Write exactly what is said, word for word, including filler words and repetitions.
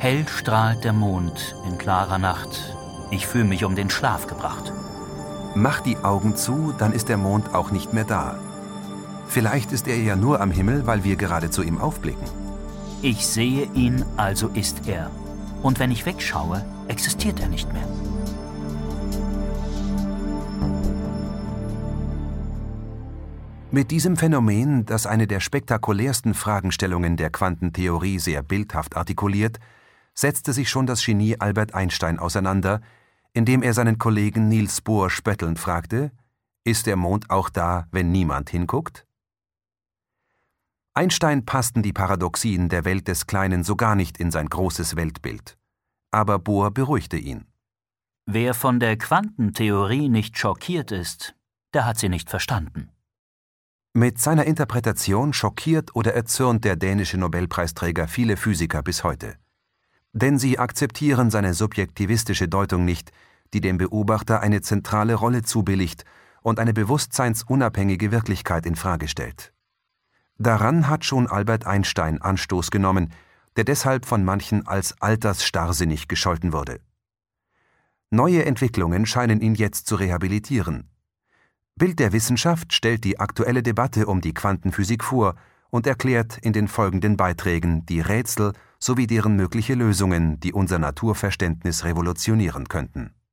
Hell strahlt der Mond in klarer Nacht. Ich fühle mich um den Schlaf gebracht. Mach die Augen zu, dann ist der Mond auch nicht mehr da. Vielleicht ist er ja nur am Himmel, weil wir gerade zu ihm aufblicken. Ich sehe ihn, also ist er. Und wenn ich wegschaue, existiert er nicht mehr. Mit diesem Phänomen, das eine der spektakulärsten Fragestellungen der Quantentheorie sehr bildhaft artikuliert, setzte sich schon das Genie Albert Einstein auseinander, indem er seinen Kollegen Niels Bohr spöttelnd fragte: Ist der Mond auch da, wenn niemand hinguckt? Einstein passten die Paradoxien der Welt des Kleinen so gar nicht in sein großes Weltbild. Aber Bohr beruhigte ihn. Wer von der Quantentheorie nicht schockiert ist, der hat sie nicht verstanden. Mit seiner Interpretation schockiert oder erzürnt der dänische Nobelpreisträger viele Physiker bis heute. Denn sie akzeptieren seine subjektivistische Deutung nicht, die dem Beobachter eine zentrale Rolle zubilligt und eine bewusstseinsunabhängige Wirklichkeit in Frage stellt. Daran hat schon Albert Einstein Anstoß genommen, der deshalb von manchen als altersstarrsinnig gescholten wurde. Neue Entwicklungen scheinen ihn jetzt zu rehabilitieren. Bild der Wissenschaft stellt die aktuelle Debatte um die Quantenphysik vor und erklärt in den folgenden Beiträgen die Rätsel sowie deren mögliche Lösungen, die unser Naturverständnis revolutionieren könnten.